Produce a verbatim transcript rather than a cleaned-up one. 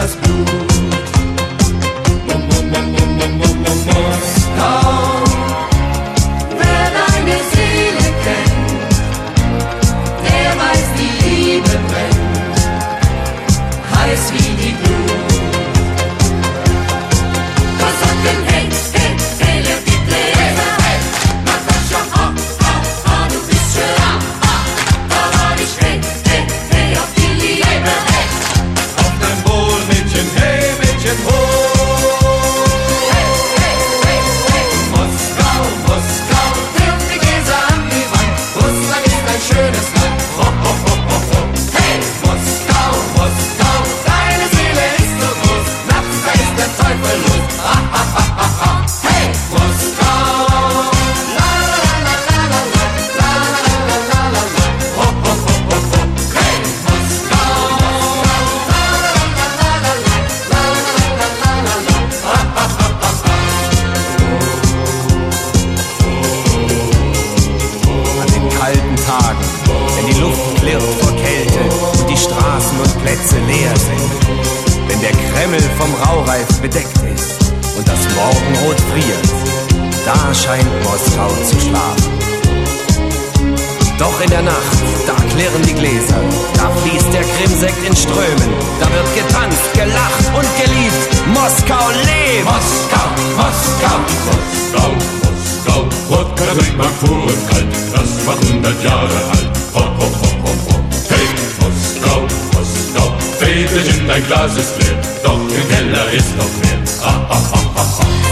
das Blut. Moskau, wer deine Seele kennt, der weiß, die Liebe brennt, heiß wie die Glut. Was sagt denn hey, hey, hey, der Bibel? Mach das schon, oh, oh, oh, du bist schön. Ah, ah, da war ich, hey, hey, hey, auf die Liebe, hey. Auf dein Wohl, Mädchen, hey, Mädchen, hoch. Hey, hey, hey, hey. Moskau, Moskau, wirf die Gläser an die Wand. Russland ist ein schönes Land. Ho, ho, ho, ho, ho. Hey, Moskau, Moskau, deine Seele ist so groß. Nachts, da ist der Teufel los. Ha, ha, ha, ha, ha. Hey, Moskau, la, la, la, la, la, la, la, la, la, la, la, la. Ho, ho, ho, ho, ho. Hey, Moskau, la, la, la, la, la, la, la, la, la, la, la. Ha, ha, ha, ha, ha. An den kalten Tagen, wenn die Luft klirrt vor Kälte und die Straßen und Plätze leer sind, wenn der Kreml vom Raureif bedeckt ist und das Morgenrot friert, da scheint Moskau zu schlafen. Doch in der Nacht, da klirren die Gläser, da fließt der Krimsekt in Strömen, da wird getanzt, gelacht und geliebt. Moskau lebt! Moskau, Moskau, Moskau, Moskau, Wodka trinkt man pur und kalt, das war hundert Jahre alt. Ho, ho, ho, ho, ho. Hey, Moskau, Moskau, Väterchen, dein Glas ist leer, doch im Keller ist noch mehr. Ha, ha, ha, ha, ha.